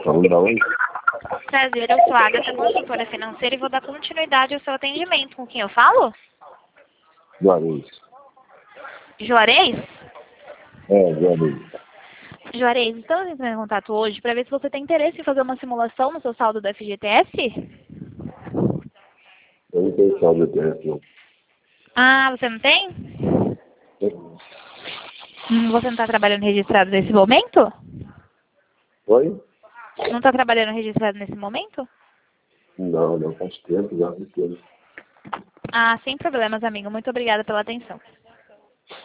Falando da onde? Prazer, eu sou a Agatha, consultora financeira, e vou dar continuidade ao seu atendimento. Com quem eu falo? Juarez. Juarez? Juarez. Juarez, estamos entrando em contato hoje para ver se você tem interesse em fazer uma simulação no seu saldo do FGTS? Eu não tenho saldo de TF, não. Ah, você não tem? Você não está trabalhando registrado nesse momento? Oi? Não está trabalhando registrado nesse momento? Não, faz tempo, já faz tempo. Ah, sem problemas, amigo. Muito obrigada pela atenção.